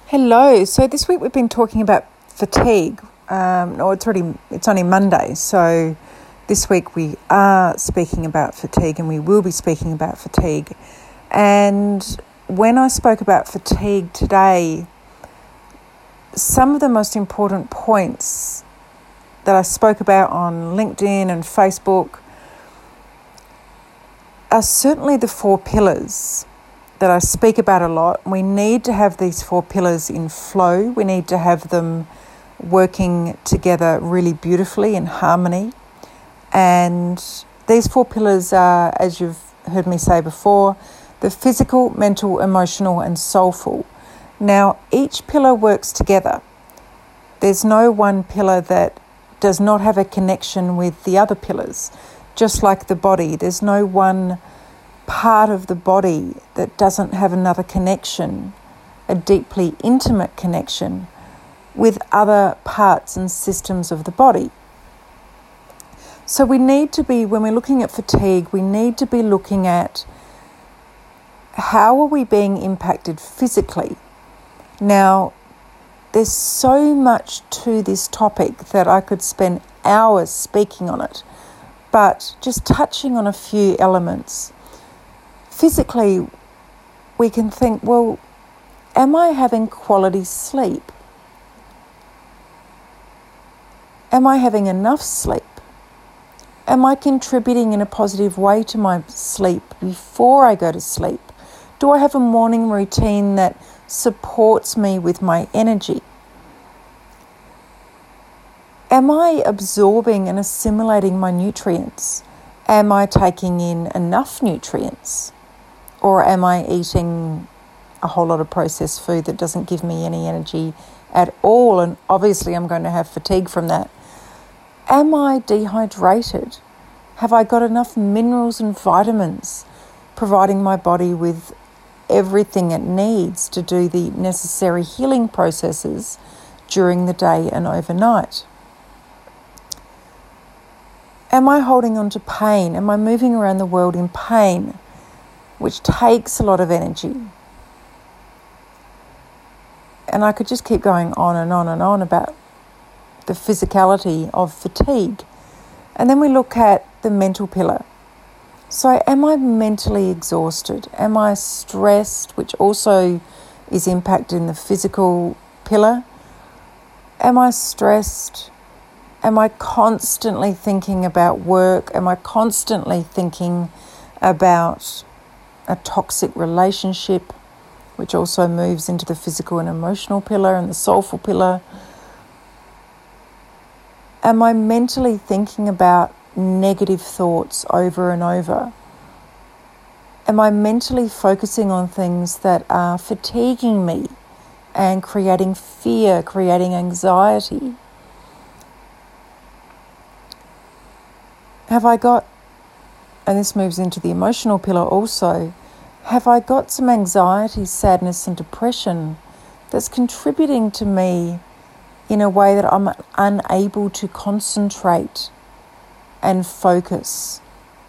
Hello. So this week we've been talking about fatigue. It's only Monday. So this week we are speaking about fatigue, and we will be speaking about fatigue. And when I spoke about fatigue today, some of the most important points that I spoke about on LinkedIn and Facebook are certainly the 4 pillars that I speak about a lot. We need to have these 4 pillars in flow. We need to have them working together really beautifully in harmony. And these 4 pillars are, as you've heard me say before, the physical, mental, emotional, and soulful. Now, each pillar works together. There's no one pillar that does not have a connection with the other pillars. Just like the body, there's no one part of the body that doesn't have another connection, a deeply intimate connection with other parts and systems of the body. So we need to be, when we're looking at fatigue, we need to be looking at how are we being impacted physically. Now, there's so much to this topic that I could spend hours speaking on it, but just touching on a few elements. Physically, we can think, well, am I having quality sleep? Am I having enough sleep? Am I contributing in a positive way to my sleep before I go to sleep? Do I have a morning routine that supports me with my energy? Am I absorbing and assimilating my nutrients? Am I taking in enough nutrients? Or am I eating a whole lot of processed food that doesn't give me any energy at all? And obviously I'm going to have fatigue from that. Am I dehydrated? Have I got enough minerals and vitamins providing my body with everything it needs to do the necessary healing processes during the day and overnight? Am I holding on to pain? Am I moving around the world in pain, which takes a lot of energy? And I could just keep going on and on and on about the physicality of fatigue. And then we look at the mental pillar. So am I mentally exhausted? Am I stressed, which also is impacting the physical pillar? Am I stressed? Am I constantly thinking about work? Am I constantly thinking about a toxic relationship, which also moves into the physical and emotional pillar and the soulful pillar? Am I mentally thinking about negative thoughts over and over? Am I mentally focusing on things that are fatiguing me and creating fear, creating anxiety? Have I got, and this moves into the emotional pillar also, have I got some anxiety, sadness and depression that's contributing to me in a way that I'm unable to concentrate and focus?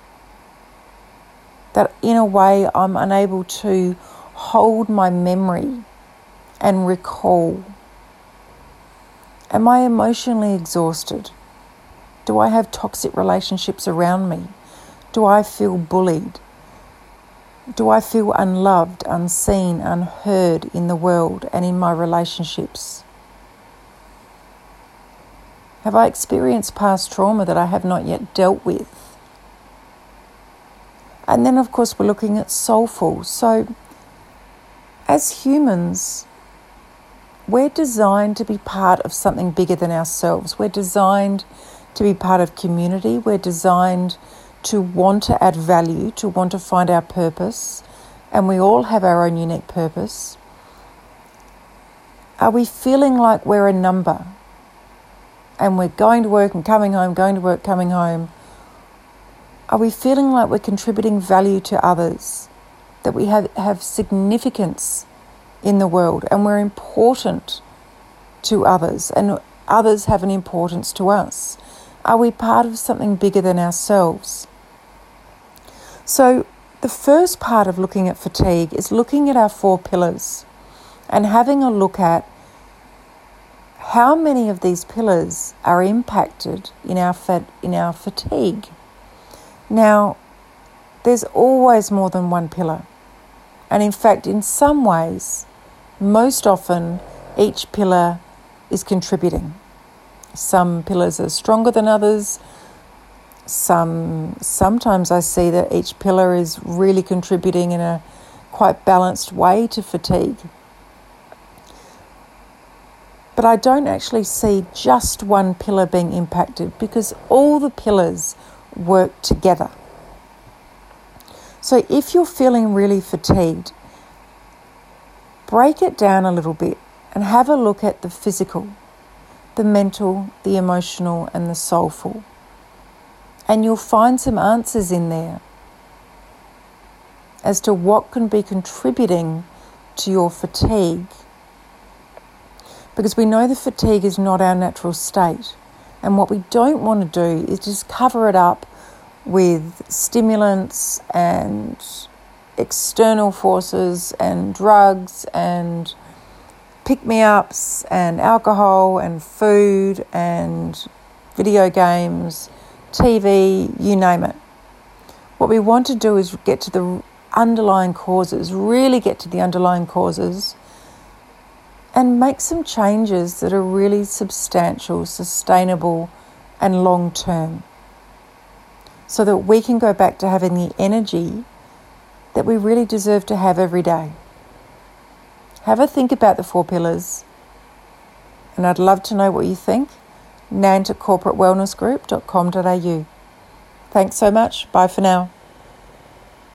That in a way I'm unable to hold my memory and recall? Am I emotionally exhausted? Do I have toxic relationships around me? Do I feel bullied? Do I feel unloved, unseen, unheard in the world and in my relationships? Have I experienced past trauma that I have not yet dealt with? And then, of course, we're looking at soulful. So, as humans, we're designed to be part of something bigger than ourselves. We're designed to be part of community. We're designed to want to add value, to want to find our purpose. And we all have our own unique purpose. Are we feeling like we're a number? And we're going to work and coming home, going to work, coming home. Are we feeling like we're contributing value to others? That we have significance in the world and we're important to others and others have an importance to us? Are we part of something bigger than ourselves? So the first part of looking at fatigue is looking at our 4 pillars and having a look at how many of these pillars are impacted in our fatigue. Now, there's always more than one pillar. And in fact, in some ways, most often, each pillar is contributing. Some pillars are stronger than others. Sometimes I see that each pillar is really contributing in a quite balanced way to fatigue. But I don't actually see just one pillar being impacted because all the pillars work together. So if you're feeling really fatigued, break it down a little bit and have a look at the physical, the mental, the emotional, and the soulful. And you'll find some answers in there as to what can be contributing to your fatigue. Because we know the fatigue is not our natural state. And what we don't want to do is just cover it up with stimulants and external forces and drugs and pick-me-ups and alcohol and food and video games, TV, you name it. What we want to do is get to the underlying causes, really get to the underlying causes, and make some changes that are really substantial, sustainable, and long-term, so that we can go back to having the energy that we really deserve to have every day. Have a think about the 4 pillars, and I'd love to know what you think. Nan@corporatewellnessgroup.com.au. Thanks so much. Bye for now.